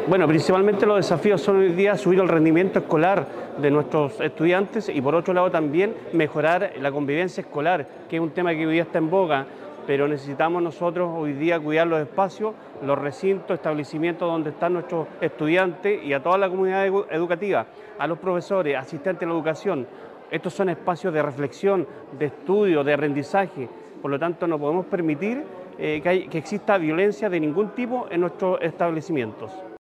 Bueno, principalmente los desafíos son hoy día subir el rendimiento escolar de nuestros estudiantes y por otro lado también mejorar la convivencia escolar, que es un tema que hoy día está en boga, pero necesitamos nosotros hoy día cuidar los espacios, los recintos, establecimientos donde están nuestros estudiantes y a toda la comunidad educativa, a los profesores, asistentes de la educación. Estos son espacios de reflexión, de estudio, de aprendizaje, por lo tanto no podemos permitir que exista violencia de ningún tipo en nuestros establecimientos.